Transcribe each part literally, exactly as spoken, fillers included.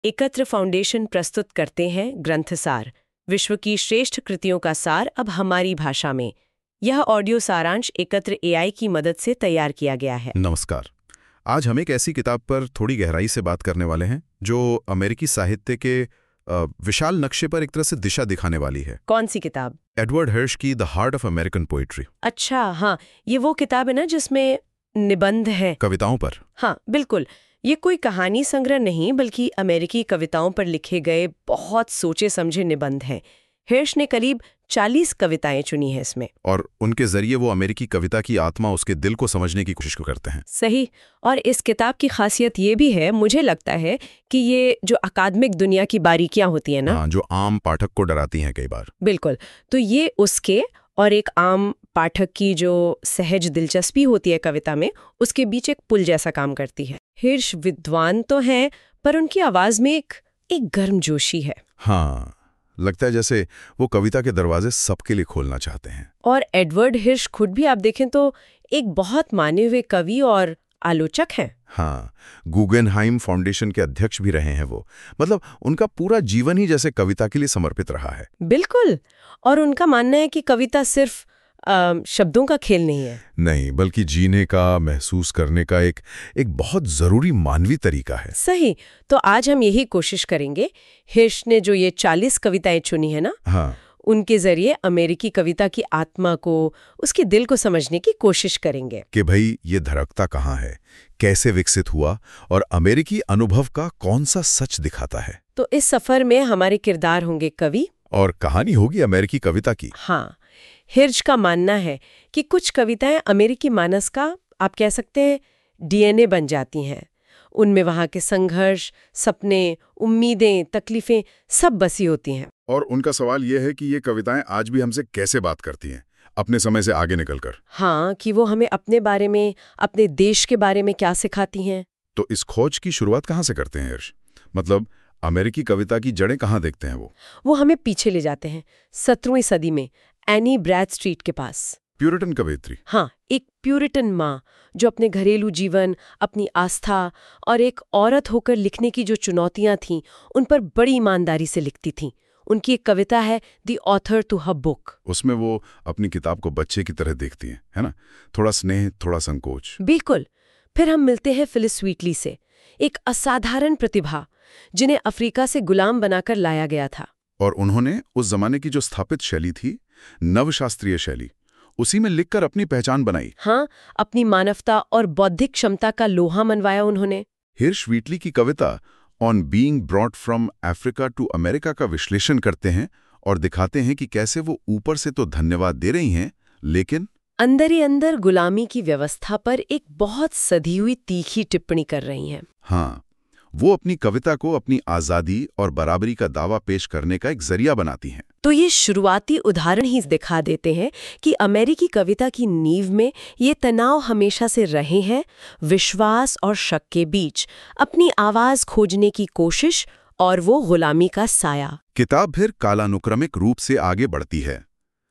एकत्र फाउंडेशन प्रस्तुत करते हैं ग्रंथसार, विश्व की श्रेष्ठ कृतियों का सार अब हमारी भाषा में। यह ऑडियो सारांश एकत्र एआई की मदद से तैयार किया गया है। नमस्कार। आज हम एक ऐसी किताब पर थोड़ी गहराई से बात करने वाले हैं जो अमेरिकी साहित्य के अ, विशाल नक्शे पर एक तरह से दिशा दिखाने वाली है। कौन सी किताब? एडवर्ड हिर्श की the heart of American poetry. अच्छा, हाँ, ये वो किताब है ना जिसमें निबंध है, कविताओं पर। हाँ बिल्कुल। ये कोई कहानी संग्रह नहीं बल्कि अमेरिकी कविताओं पर लिखे गए बहुत सोचे समझे निबंध हैं। हिर्श ने करीब चालीस कविताएं चुनी हैं इसमें, और उनके जरिए वो अमेरिकी कविता की आत्मा, उसके दिल को समझने की कोशिश करते हैं। सही। और इस किताब की खासियत ये भी है, मुझे लगता है कि ये जो अकादमिक दुनिया की बारीकियां होती है ना, हाँ, जो आम पाठक को डराती हैं कई बार। बिल्कुल, तो ये उसके और एक आम पाठक की जो सहज दिलचस्पी होती है कविता में, उसके बीच एक पुल जैसा काम करती है। हिर्श विद्वान तो हैं, पर उनकी आवाज में एक एक गर्मजोशी है। हाँ, लगता है जैसे वो कविता के दरवाजे सबके लिए खोलना चाहते हैं। और एडवर्ड हिर्श खुद भी आप देखें तो एक बहुत माने हुए कवि और आलोचक हैं। हाँ, गूगेनहाइम फाउंडेशन के अध्यक्ष भी रहे हैं वो। मतलब उनका पूरा जीवन ही जैसे कविता के लिए समर्पित रहा है। बिल्कुल। और उनका मानना है कि कविता सिर्फ आ, शब्दों का खेल नहीं है, नहीं, बल्कि जीने का, महसूस करने का एक एक बहुत जरूरी मानवी तरीका है। सही। तो आज हम यही कोशिश करेंगे। हिर्श ने जो ये चालीस कविताएं चुनी है ना, हाँ, उनके जरिए अमेरिकी कविता की आत्मा को, उसके दिल को समझने की कोशिश करेंगे कि भाई ये धड़कता कहाँ है, कैसे विकसित हुआ और अमेरिकी अनुभव का कौन सा सच दिखाता है। तो इस सफर में हमारे किरदार होंगे कवि और कहानी होगी अमेरिकी कविता की। हाँ, हिर्श का मानना है कि कुछ कविताएं अमेरिकी मानस का, आप कह सकते हैं, डीएनए बन जाती हैं। उनमें वहाँ के संघर्ष, सपने, उम्मीदें, तकलीफें सब बसी होती हैं। और उनका सवाल यह है कि ये कविताएं आज भी हमसे कैसे बात करती हैं, अपने समय से आगे निकलकर। हाँ, कि वो हमें अपने बारे में, अपने देश के बारे में क्या सिखाती हैं। तो इस खोज की शुरुआत कहाँ से करते हैं हिर्श? मतलब अमेरिकी कविता की जड़ें कहाँ देखते हैं वो? वो हमें पीछे ले जाते हैं, सत्रहवीं सदी में एनी ब्रैडस्ट्रीट के पास। प्यूरिटन कवयित्री। हाँ, एक प्यूरिटन माँ जो अपने घरेलू जीवन, अपनी आस्था और एक औरत होकर लिखने की जो चुनौतियां थीं, उन पर बड़ी ईमानदारी से लिखती थीं। उनकी एक कविता है the author to her book. उसमें वो अपनी किताब को बच्चे की तरह देखती हैं, है ना? थोड़ा स्नेह, थोड़ा संकोच। बिल्कुल। फिर हम मिलते हैं फिलिस व्हीटली से, एक असाधारण प्रतिभा जिन्हें अफ्रीका से गुलाम बनाकर लाया गया था। और उन्होंने उस जमाने की जो स्थापित शैली थी, नवशास्त्रीय शैली, उसी में लिखकर अपनी पहचान बनाई। हाँ, अपनी मानवता और बौद्धिक क्षमता का लोहा मनवाया उन्होंने। हिर्श व्हीटली की कविता on being brought from Africa to America का विश्लेषण करते हैं और दिखाते हैं कि कैसे वो ऊपर से तो धन्यवाद दे रही हैं, लेकिन अंदर ही अंदर गुलामी की व्यवस्था पर एक बहुत सधी हुई तीखी टिप्पणी कर रही हैं। हाँ, वो अपनी कविता को अपनी आज़ादी और बराबरी का दावा पेश करने का एक जरिया बनाती हैं। तो ये शुरुआती उदाहरण ही दिखा देते हैं कि अमेरिकी कविता की नींव में ये तनाव हमेशा से रहे हैं, विश्वास और शक के बीच अपनी आवाज खोजने की कोशिश और वो गुलामी का साया। किताब फिर कालानुक्रमिक रूप से आगे बढ़ती है।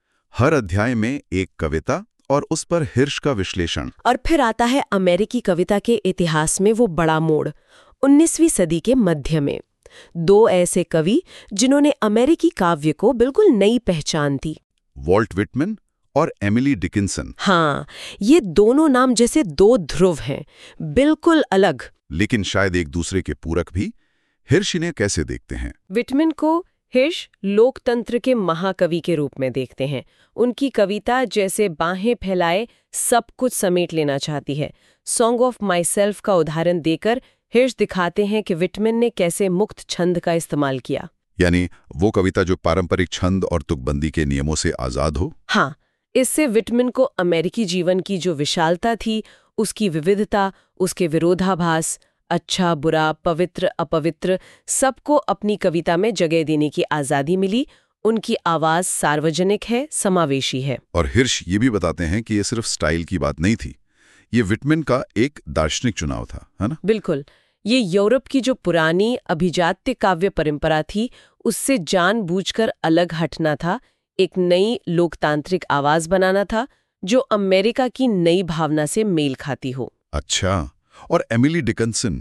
हर अध्याय में एक कविता और उस पर हिर्श का विश्लेषण। और फिर आता है अमेरिकी कविता के इतिहास में वो बड़ा मोड़, उन्नीसवीं सदी के मध्य में। दो ऐसे कवि जिन्होंने अमेरिकी काव्य को बिल्कुल नई पहचान दी, वॉल्ट विटमैन और एमिली डिकिंसन। हाँ, ये दोनों नाम जैसे दो ध्रुव हैं, बिल्कुल अलग, लेकिन शायद एक दूसरे के पूरक भी। हिर्श इन्हें कैसे देखते हैं? विटमैन को हिर्श लोकतंत्र के महाकवि के रूप में देखते हैं। उनकी कविता जैसे बाहें फैलाए सब कुछ समेट लेना चाहती है। सॉन्ग ऑफ माई सेल्फ का उदाहरण देकर हिर्श दिखाते हैं कि विटमैन ने कैसे मुक्त छंद का इस्तेमाल किया, यानी वो कविता जो पारंपरिक छंद और तुकबंदी के नियमों से आजाद हो। हाँ, इससे विटमैन को अमेरिकी जीवन की जो विशालता थी, उसकी विविधता, उसके विरोधाभास, अच्छा बुरा, पवित्र अपवित्र, सबको अपनी कविता में जगह देने की आज़ादी मिली। उनकी आवाज़ सार्वजनिक है, समावेशी है। और हिर्श ये भी बताते हैं कि ये सिर्फ स्टाइल की बात नहीं थी, ये विटमैन का एक दार्शनिक चुनाव था, है ना? बिल्कुल। ये यूरोप की जो पुरानी अभिजात्य काव्य परंपरा थी, उससे जानबूझकर अलग हटना था, एक नई लोकतांत्रिक आवाज बनाना था जो अमेरिका की नई भावना से मेल खाती हो। अच्छा, और एमिली डिकिंसन,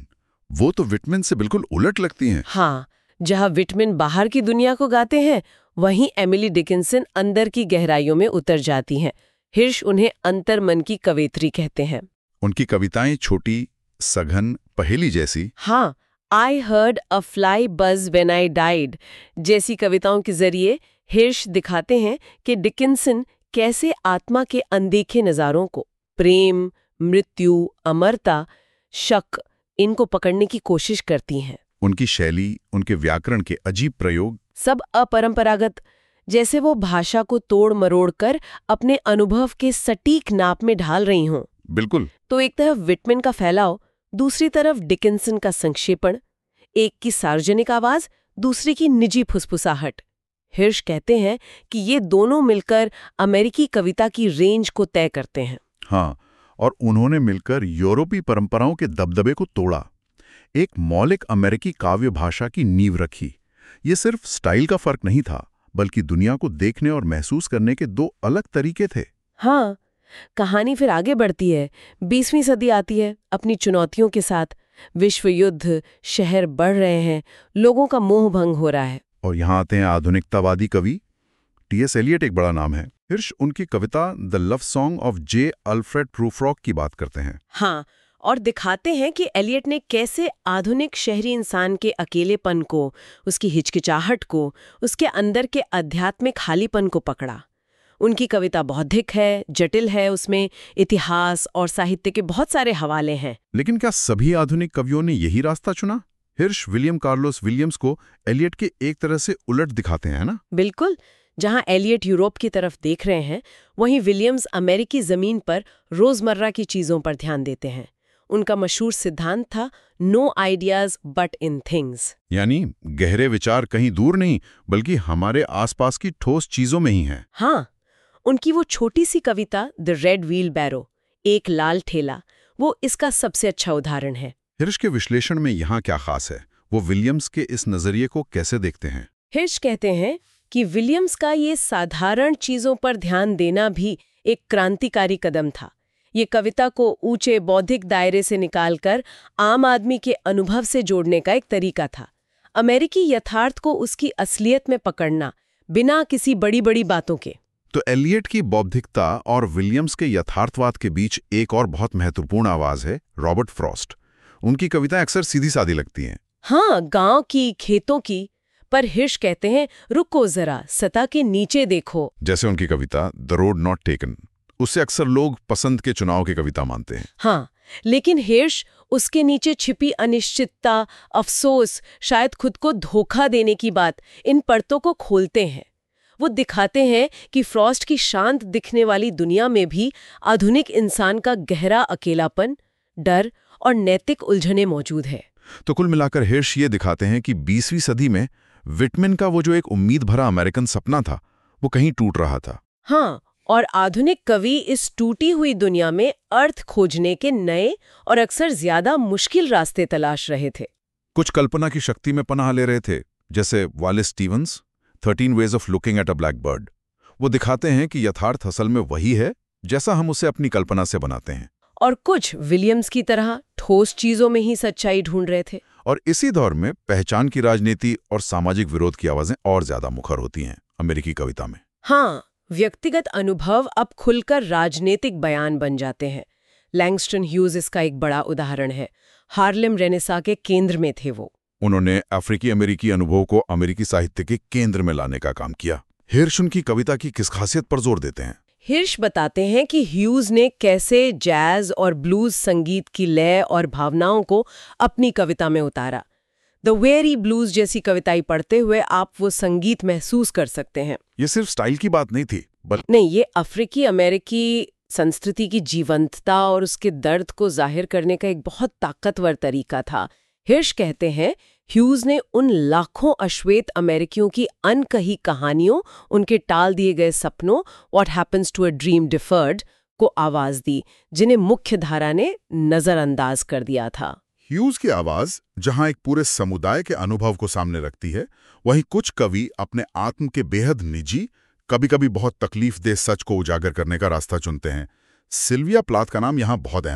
वो तो विटमिन से बिल्कुल उलट लगती हैं। हाँ, जहाँ विटमिन बाहर की दुनिया को गाते हैं, वहीं एमिली डिकिंसन अंदर की गहराइयों में उतर जाती हैं। हिर्श उन्हें अंतर्मन की कवयित्री कहते हैं। उनकी कविताएं छोटी, सघन, पहेली जैसी। हाँ, I heard a fly buzz when I died जैसी कविताओं के जरिए हिर्श दिखाते हैं कि डिकिंसन कैसे आत्मा के अनदेखे नज़ारों को, प्रेम, मृत्यु, अमरता, शक, इनको पकड़ने की कोशिश करती हैं। उनकी शैली, उनके व्याकरण के अजीब प्रयोग, सब अपरंपरागत, जैसे वो भाषा को तोड़ मरोड़ कर अपने अनुभव के सटीक नाप में ढाल रही हों। बिल्कुल। तो एक तरफ विटमिन का फैलाव, दूसरी तरफ डिकिंसन का संक्षेपण, एक की सार्वजनिक आवाज, दूसरी की निजी फुसफुसाहट। हिर्श कहते हैं कि ये दोनों मिलकर अमेरिकी कविता की रेंज को तय करते हैं। हाँ, और उन्होंने मिलकर यूरोपीय परंपराओं के दबदबे को तोड़ा, एक मौलिक अमेरिकी काव्य भाषा की नींव रखी। ये सिर्फ स्टाइल का फर्क नहीं था, बल्कि दुनिया को देखने और महसूस करने के दो अलग तरीके थे। हाँ, कहानी फिर आगे बढ़ती है। बीसवीं सदी आती है अपनी चुनौतियों के साथ। विश्व युद्ध, शहर बढ़ रहे हैं, लोगों का मोह भंग हो रहा है। और यहाँ आते हैं आधुनिकतावादी कवि। टी एस एलियट एक बड़ा नाम है। हिर्श उनकी कविता the love song of J Alfred Prufrock की बात करते हैं। हाँ, और दिखाते हैं कि एलियट ने कैसे आधुनिक शहरी इंसान के अकेलेपन को, उसकी हिचकिचाहट को, उसके अंदर के आध्यात्मिक खालीपन को पकड़ा। उनकी कविता बौद्धिक है, जटिल है, उसमें इतिहास और साहित्य के बहुत सारे हवाले हैं। लेकिन क्या सभी आधुनिक कवियों ने यही रास्ता चुना? हिर्श विलियम कार्लोस विलियम्स को एलियट के एक तरह से उलट दिखाते हैं ना? बिल्कुल। जहां एलियट यूरोप की तरफ देख रहे हैं, वहीं विलियम्स अमेरिकी जमीन पर रोजमर्रा की चीजों पर ध्यान देते हैं। उनका मशहूर सिद्धांत था no ideas but in things, यानी गहरे विचार कहीं दूर नहीं, बल्कि हमारे आसपास की ठोस चीजों में ही हैं। हाँ, उनकी वो छोटी सी कविता द रेड व्हील बैरो, एक लाल ठेला, वो इसका सबसे अच्छा उदाहरण है। हिर्श के विश्लेषण में यहाँ क्या खास है? वो विलियम्स के इस नजरिए को कैसे देखते हैं? हिर्श कहते हैं कि विलियम्स का ये साधारण चीजों पर ध्यान देना भी एक क्रांतिकारी कदम था। ये कविता को ऊंचे बौद्धिक दायरे से निकालकर आम आदमी के अनुभव से जोड़ने का एक तरीका था। अमेरिकी यथार्थ को उसकी असलियत में पकड़ना, बिना किसी बड़ी बड़ी बातों के। तो एलियट की बौद्धिकता और विलियम्स के यथार्थवाद के बीच एक और बहुत महत्वपूर्ण आवाज है, रॉबर्ट फ्रॉस्ट। उनकी कविताएं अक्सर सीधी सादी लगती हैं। हाँ, गांव की, खेतों की, पर हिर्श कहते हैं रुको जरा, सतह के नीचे देखो। जैसे उनकी कविता द रोड नॉट टेकन, उससे अक्सर लोग पसंद के चुनाव की कविता मानते हैं। हाँ, लेकिन हिर्श उसके नीचे छिपी अनिश्चितता, अफसोस, शायद खुद को धोखा देने की बात, इन परतों को खोलते हैं। वो दिखाते हैं कि फ्रॉस्ट की शांत दिखने वाली दुनिया में भी आधुनिक इंसान का गहरा अकेलापन, डर और नैतिक उलझने मौजूद है। तो कुल मिलाकर हिर्श ये दिखाते हैं कि बीसवीं सदी में विटमिन का वो जो एक उम्मीद भरा अमेरिकन सपना था, वो कहीं टूट रहा था। हाँ, और आधुनिक कवि इस टूटी हुई दुनिया में अर्थ खोजने के नए और अक्सर ज्यादा मुश्किल रास्ते तलाश रहे थे। कुछ कल्पना की शक्ति में पनाह ले रहे थे, जैसे Wallace Stevens, thirteen ways of looking at a blackbird. वो दिखाते हैं कि यथार्थ असल में वही है जैसा हम उसे अपनी कल्पना से बनाते हैं। और कुछ विलियम्स की तरह ठोस चीजों में ही सच्चाई ढूंढ रहे थे। और इसी दौर में पहचान की राजनीति और सामाजिक विरोध की आवाजें और ज्यादा मुखर होती हैं अमेरिकी कविता में। हाँ, व्यक्तिगत अनुभव अब खुलकर राजनीतिक बयान बन जाते हैं। लैंगस्टन ह्यूज इसका एक बड़ा उदाहरण है। हार्लेम रेनेसा के केंद्र में थे वो। उन्होंने अफ्रीकी अमेरिकी अनुभव को अमेरिकी साहित्य के केंद्र में लाने का काम किया। हिर्श उनकी कविता की किस खासियत पर जोर देते हैं? हिर्श बताते हैं कि ह्यूज ने कैसे जैज और ब्लूज संगीत की लय और भावनाओं को अपनी कविता में उतारा। द वेरी ब्लूज जैसी कविताएं पढ़ते हुए आप वो संगीत महसूस कर सकते हैं। ये सिर्फ स्टाइल की बात नहीं थी, बल्कि नहीं, ये अफ्रीकी अमेरिकी संस्कृति की जीवंतता और उसके दर्द को जाहिर करने का एक बहुत ताकतवर तरीका था। हिर्श कहते हैं ह्यूज ने उन लाखों अश्वेत अमेरिकियों की अनकही कहानियों, उनके टाल दिए गए सपनों, what happens to a dream deferred, को आवाज दी, जिन्हें मुख्य धारा ने नजरअंदाज कर दिया था। ह्यूज की आवाज जहां एक पूरे समुदाय के अनुभव को सामने रखती है, वहीं कुछ कवि अपने आत्म के बेहद निजी, कभी कभी बहुत तकलीफ दे सच को उजागर करने का रास्ता चुनते हैं। सिल्विया प्लाथ का नाम यहाँ बहुत अहम है।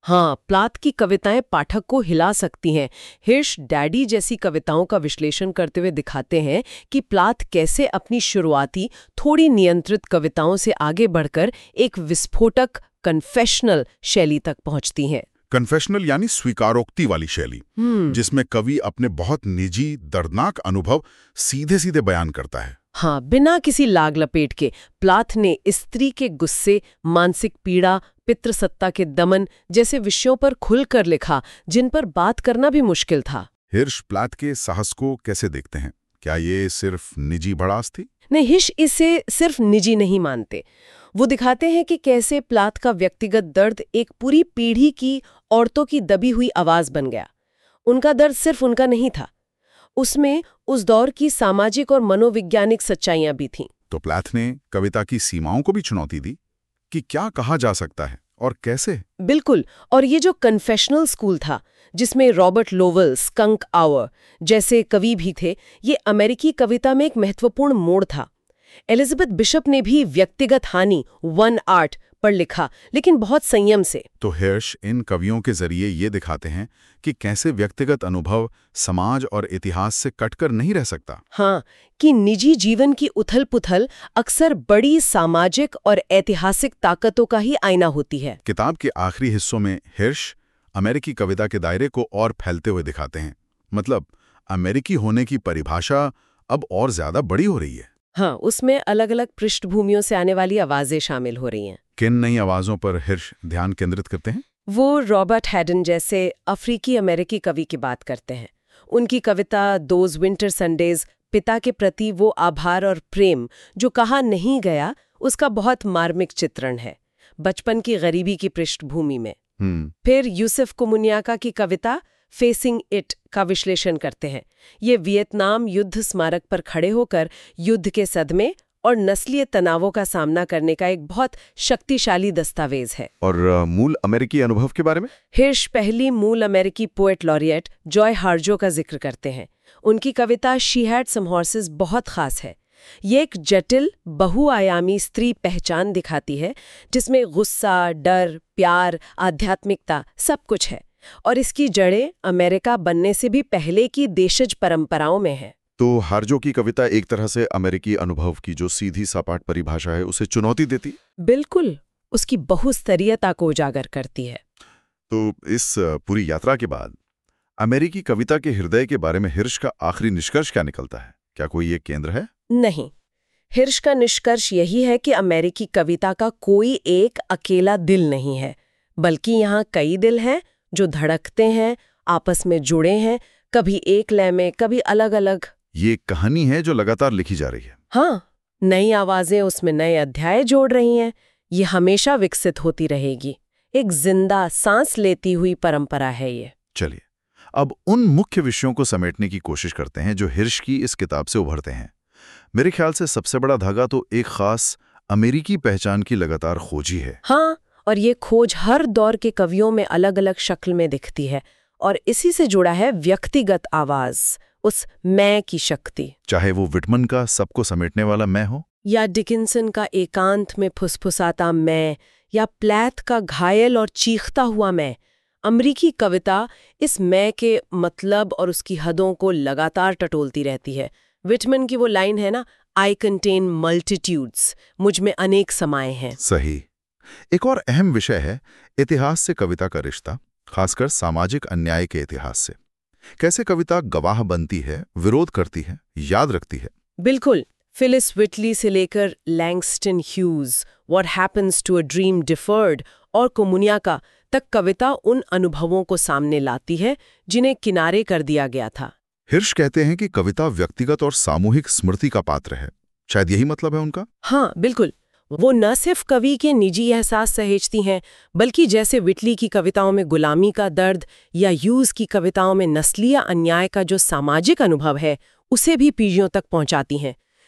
हाँ, प्लाथ की कविताएं पाठक को हिला सकती हैं। हिर्श डैडी जैसी कविताओं का विश्लेषण करते हुए दिखाते हैं कि प्लाथ कैसे अपनी शुरुआती थोड़ी नियंत्रित कविताओं से आगे बढ़कर एक विस्फोटक कन्फेशनल शैली तक पहुंचती हैं। कन्फेशनल यानी स्वीकारोक्ति वाली शैली, जिसमें कवि अपने बहुत निजी दर्दनाक अनुभव सीधे सीधे बयान करता है। हाँ, बिना किसी लाग लपेट के प्लाथ ने स्त्री के गुस्से, मानसिक पीड़ा, पितृसत्ता के दमन जैसे विषयों पर खुलकर लिखा, जिन पर बात करना भी मुश्किल था। हिर्श प्लाथ के साहस को कैसे देखते हैं? क्या ये सिर्फ निजी भड़ास थी? नहीं, हिर्श इसे सिर्फ निजी नहीं मानते। वो दिखाते हैं कि कैसे प्लाथ का व्यक्तिगत दर्द एक पूरी पीढ़ी की औरतों की दबी हुई आवाज बन गया। उनका दर्द सिर्फ उनका नहीं था, उसमें उस दौर की सामाजिक और मनोवैज्ञानिक सच्चाइयां भी थीं। तो प्लाथ ने कविता की सीमाओं को भी चुनौती दी कि क्या कहा जा सकता है और कैसे। बिल्कुल, और ये जो कन्फेशनल स्कूल था, जिसमें रॉबर्ट लोवेल, स्कंक आवर जैसे कवि भी थे, ये अमेरिकी कविता में एक महत्वपूर्ण मोड़ था। एलिजाबेथ बिशप ने भी व्यक्तिगत हानि, वन आर्ट पर लिखा, लेकिन बहुत संयम से। तो हिर्श इन कवियों के जरिए ये दिखाते हैं कि कैसे व्यक्तिगत अनुभव समाज और इतिहास से कटकर नहीं रह सकता। हाँ, कि निजी जीवन की उथल-पुथल अक्सर बड़ी सामाजिक और ऐतिहासिक ताकतों का ही आईना होती है। किताब के आखिरी हिस्सों में हिर्श अमेरिकी कविता के दायरे को और फैलते हुए दिखाते हैं। मतलब अमेरिकी होने की परिभाषा अब और ज्यादा बड़ी हो रही है। हाँ, उसमें अलग अलग पृष्ठभूमियों से आने वाली आवाजें शामिल हो रही हैं। किन नई आवाजों पर हिर्श ध्यान केंद्रित करते हैं? वो रॉबर्ट हैडन जैसे अफ्रीकी अमेरिकी कवि की बात करते हैं। उनकी कविता दोज विंटर संडेज पिता के प्रति वो आभार और प्रेम जो कहा नहीं गया, उसका बहुत मार्मिक चित्रण है, बचपन की गरीबी की पृष्ठभूमि में। फिर यूसुफ कोमुनियाका की कविता फेसिंग इट का विश्लेषण करते हैं। ये वियतनाम युद्ध स्मारक पर खड़े होकर युद्ध के सदमे और नस्लीय तनावों का सामना करने का एक बहुत शक्तिशाली दस्तावेज है। और आ, मूल अमेरिकी अनुभव के बारे में हिर्श पहली मूल अमेरिकी पोएट लॉरिएट जॉय हार्जो का जिक्र करते हैं। उनकी कविता शी हैड सम हॉर्सेस बहुत खास है। ये एक जटिल बहुआयामी स्त्री पहचान दिखाती है, जिसमें गुस्सा, डर, प्यार, आध्यात्मिकता सब कुछ है, और इसकी जड़ें अमेरिका बनने से भी पहले की देशज परंपराओं में है। तो हार्जो की कविता एक तरह से अमेरिकी अनुभव की जो सीधी सपाट परिभाषा है उसे चुनौती देती? बिल्कुल, उसकी बहुस्तरीयता को उजागर करती है। तो इस पूरी यात्रा के बाद अमेरिकी कविता के हृदय के बारे में हिर्श का आखिरी निष्कर्ष क्या निकलता है? क्या कोई एक केंद्र है? नहीं, हिर्श का निष्कर्ष यही है कि अमेरिकी कविता का कोई एक अकेला दिल नहीं है, बल्कि यहाँ कई दिल हैं जो धड़कते हैं, आपस में जुड़े हैं, कभी एक लय में, कभी अलग अलग। ये कहानी है जो लगातार लिखी जा रही है। हाँ, नई आवाजें उसमें नए अध्याय जोड़ रही हैं। ये हमेशा विकसित होती रहेगी, एक जिंदा सांस लेती हुई परंपरा है ये। चलिए अब उन मुख्य विषयों को समेटने की कोशिश करते हैं जो हिर्श की इस किताब से उभरते हैं। मेरे ख्याल से सबसे बड़ा धागा तो एक खास अमेरिकी पहचान की लगातार खोज ही है। हाँ, और ये खोज हर दौर के कवियों में अलग अलग शक्ल में दिखती है, और इसी से जुड़ा है व्यक्तिगत आवाज, उस मैं की शक्ति। चाहे वो विटमन का सबको समेटने वाला मैं हो, या डिकिंसन का एकांत में फुसफुसाता मैं, या प्लैथ का घायल और चीखता हुआ मैं। अमेरिकी कविता इस मैं के मतलब और उसकी हदों को लगातार टटोलती रहती है। विटमन की वो लाइन है ना, आई कंटेन मल्टीट्यूड्स, मुझ में अनेक समाये हैं। सही। एक और अहम विषय है इतिहास से कविता का रिश्ता, खासकर सामाजिक अन्याय के इतिहास से। कैसे कविता गवाह बनती है, विरोध करती है, याद रखती है। बिल्कुल, फिलिस विटली से लेकर Langston Hughes, what happens to a dream deferred और कोमुनियाका तक कविता उन अनुभवों को सामने लाती है जिन्हें किनारे कर दिया गया था। हिर्श कहते हैं कि कविता व्यक्तिगत और सामूहिक स्मृति का पात्र है। शायद यही मतलब है उनका। हाँ, बिल्कुल। वो न सिर्फ कवि के निजी एहसास सहेजती हैं, बल्कि जैसे विटली की कविताओं में गुलामी का दर्द या ह्यूज की कविताओं में नस्लीय अन्याय का जो सामाजिक अनुभव है, उसे भी पीढ़ियों तक पहुंचाती हैं।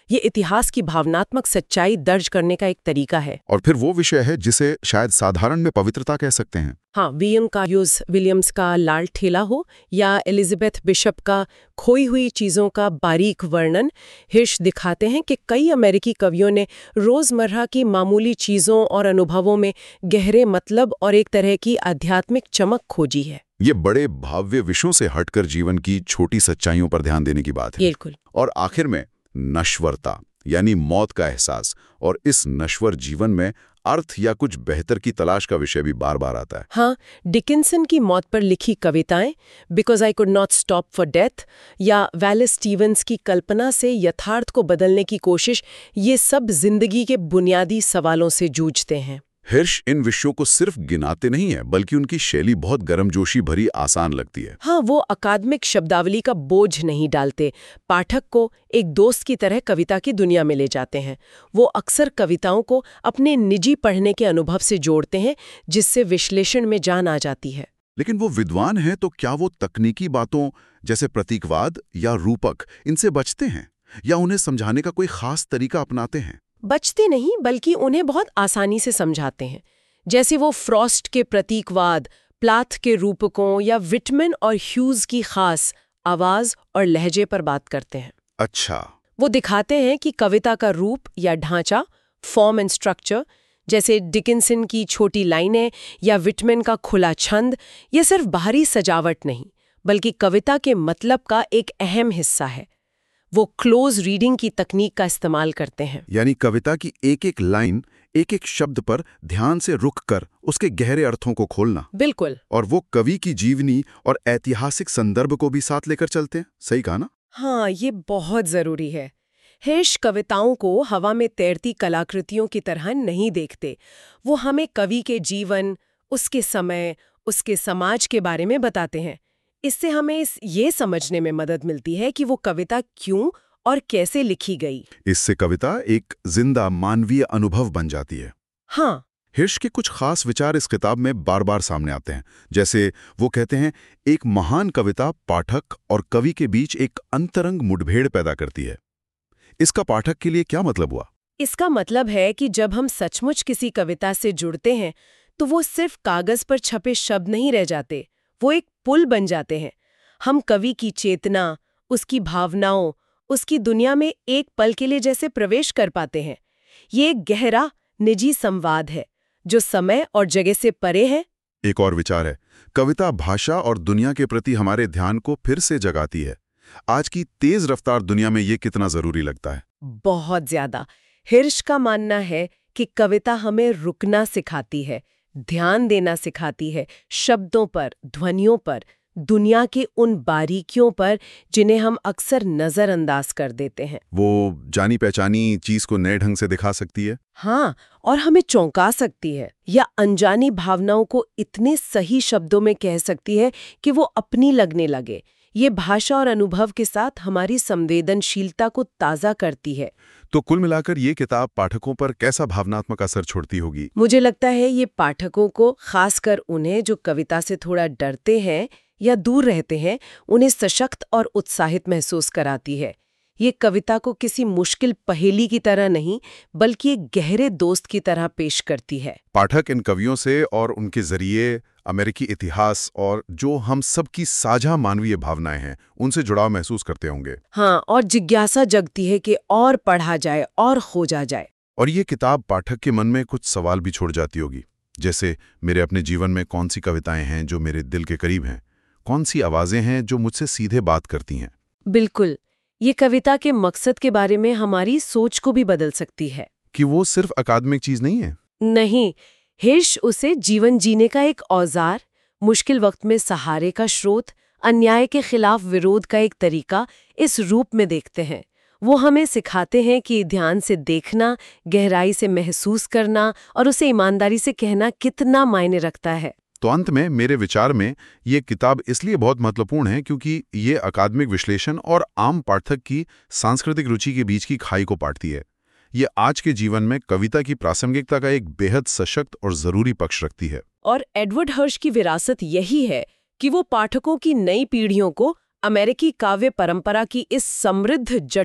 ये इतिहास की भावनात्मक सच्चाई दर्ज करने का एक तरीका है। और फिर वो विषय है जिसे शायद साधारण में पवित्रता कह सकते हैं। हाँ, विलियम कार्यूस विलियम्स का लाल ठेला हो या एलिजाबेथ बिशप का खोई हुई चीज़ों का बारीक वर्णन, हिर्श दिखाते हैं कि कई अमेरिकी कवियों ने रोज़मर्रा की मामूली चीज़ों और अनुभवों में गहरे मतलब और एक तरह की आध्यात्मिक चमक खोजी है। ये बड़े भाव्य विषयों से हटकर जीवन की छोटी सच्चाइयों पर ध्यान देने की बात है। बिल्कुल। और आखिर में नश्वरता यानी मौत का एहसास, और इस नश्वर जीवन में अर्थ या कुछ बेहतर की तलाश का विषय भी बार बार आता है। हाँ, डिकिंसन की मौत पर लिखी कविताएं because I could not stop for death या वैलेस स्टीवंस की कल्पना से यथार्थ को बदलने की कोशिश, ये सब जिंदगी के बुनियादी सवालों से जूझते हैं। हिर्श इन विषयों को सिर्फ गिनाते नहीं है, बल्कि उनकी शैली बहुत गर्मजोशी भरी आसान लगती है। हाँ, वो अकादमिक शब्दावली का बोझ नहीं डालते, पाठक को एक दोस्त की तरह कविता की दुनिया में ले जाते हैं। वो अक्सर कविताओं को अपने निजी पढ़ने के अनुभव से जोड़ते हैं, जिससे विश्लेषण में जान आ जाती है। लेकिन वो विद्वान हैं, तो क्या वो तकनीकी बातों जैसे प्रतीकवाद या रूपक इनसे बचते हैं, या उन्हें समझाने का कोई खास तरीका अपनाते हैं? बचते नहीं, बल्कि उन्हें बहुत आसानी से समझाते हैं। जैसे वो फ्रॉस्ट के प्रतीकवाद, प्लाथ के रूपकों या विटमैन और ह्यूज की खास आवाज और लहजे पर बात करते हैं। अच्छा। वो दिखाते हैं कि कविता का रूप या ढांचा, फॉर्म एंड स्ट्रक्चर, जैसे डिकिंसन की छोटी लाइनें या विटमैन का खुला छंद, ये सिर्फ बाहरी सजावट नहीं, बल्कि कविता के मतलब का एक अहम हिस्सा है। वो क्लोज रीडिंग की तकनीक का इस्तेमाल करते हैं। यानी कविता की एक एक लाइन, एक एक शब्द पर ध्यान से रुक कर उसके गहरे अर्थों को खोलना। बिल्कुल। और वो कवि की जीवनी और ऐतिहासिक संदर्भ को भी साथ लेकर चलते हैं। सही कहा ना? हाँ, ये बहुत जरूरी है। हिर्श कविताओं को हवा में तैरती कलाकृतियों की तरह नहीं देखते। वो हमें कवि के जीवन, उसके समय, उसके समाज के बारे में बताते हैं। इससे हमें इस ये समझने में मदद मिलती है कि वो कविता क्यों और कैसे लिखी गई। इससे कविता एक जिंदा मानवीय अनुभव बन जाती है। हाँ। हिर्श के कुछ खास विचार इस किताब में बार बार सामने आते हैं। जैसे वो कहते हैं, एक महान कविता पाठक और कवि के बीच एक अंतरंग मुठभेड़ पैदा करती है। इसका पाठक के लिए क्या मतलब हुआ? इसका मतलब है कि जब हम सचमुच किसी कविता से जुड़ते हैं, तो वो सिर्फ कागज पर छपे शब्द नहीं रह जाते, वो एक पुल बन जाते हैं। हम कवि की चेतना, उसकी भावनाओं, उसकी दुनिया में एक पल के लिए जैसे प्रवेश कर पाते हैं। ये एक गहरा, निजी संवाद है, जो समय और जगह से परे है। एक और विचार है, कविता भाषा और दुनिया के प्रति हमारे ध्यान को फिर से जगाती है। आज की तेज रफ्तार दुनिया में ये कितना जरूरी लगता है? बहुत ज्यादा। हिर्श का मानना है कि कविता हमें रुकना सिखाती है, ध्यान देना सिखाती है, शब्दों पर, ध्वनियों पर, दुनिया के उन बारीकियों पर जिन्हें हम अक्सर नजरअंदाज कर देते हैं। वो जानी पहचानी चीज को नए ढंग से दिखा सकती है। हाँ, और हमें चौंका सकती है, या अनजानी भावनाओं को इतने सही शब्दों में कह सकती है कि वो अपनी लगने लगे। ये भाषा और अनुभव के साथ हमारी संवेदनशीलता को ताज़ा करती है। तो कुल मिलाकर ये किताब पाठकों पर कैसा भावनात्मक असर छोड़ती होगी? मुझे लगता है ये पाठकों को, खासकर उन्हें जो कविता से थोड़ा डरते हैं या दूर रहते हैं, उन्हें सशक्त और उत्साहित महसूस कराती है। ये कविता को किसी मुश्किल पहेली की तरह नहीं, बल्कि एक गहरे दोस्त की तरह पेश करती है। पाठक इन कवियों से और उनके जरिए अमेरिकी इतिहास और जो हम सबकी साझा मानवीय भावनाएं हैं, उनसे जुड़ाव महसूस करते होंगे। हाँ, और जिज्ञासा जगती है कि और पढ़ा जाए और खोजा जाए। और ये किताब पाठक के मन में कुछ सवाल भी छोड़ जाती होगी, जैसे मेरे अपने जीवन में कौन सी कविताएं हैं जो मेरे दिल के करीब हैं, कौन सी आवाजें हैं जो मुझसे सीधे बात करती हैं। बिल्कुल, ये कविता के मकसद के बारे में हमारी सोच को भी बदल सकती है। कि वो सिर्फ अकादमिक चीज नहीं है। नहीं, हिर्श उसे जीवन जीने का एक औजार, मुश्किल वक्त में सहारे का स्रोत, अन्याय के खिलाफ विरोध का एक तरीका इस रूप में देखते हैं। वो हमें सिखाते हैं कि ध्यान से देखना, गहराई से महसूस करना और उसे ईमानदारी से कहना कितना मायने रखता है। तो अंत में मेरे विचार में ये किताब इसलिए बहुत महत्वपूर्ण है क्योंकि ये अकादमिक विश्लेषण और आम पाठक की सांस्कृतिक रुचि के बीच की खाई को पाटती है। ये आज के जीवन में कविता की प्रासंगिकता का एक बेहद सशक्त और जरूरी पक्ष रखती है। और एडवर्ड हर्श की विरासत यही है कि वो पाठकों की नई पीढ़ियों को अमेरिकी काव्य परंपरा की इस समृद्ध, जटिल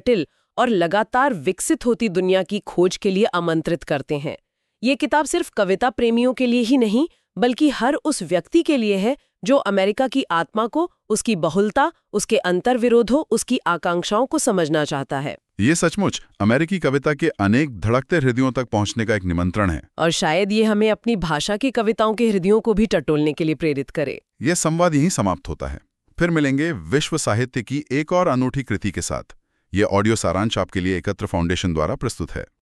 और लगातार विकसित होती दुनिया की खोज के लिए आमंत्रित करते हैं। ये किताब सिर्फ कविता प्रेमियों के लिए ही नहीं, बल्कि हर उस व्यक्ति के लिए है जो अमेरिका की आत्मा को, उसकी बहुलता, उसके अंतर्विरोधों, उसकी आकांक्षाओं को समझना चाहता है। ये सचमुच अमेरिकी कविता के अनेक धड़कते हृदयों तक पहुंचने का एक निमंत्रण है। और शायद ये हमें अपनी भाषा की कविताओं के हृदयों को भी टटोलने के लिए प्रेरित करे। यह संवाद यहीं समाप्त होता है। फिर मिलेंगे विश्व साहित्य की एक और अनूठी कृति के साथ। ये ऑडियो सारांश आपके लिए एकत्र फाउंडेशन द्वारा प्रस्तुत है।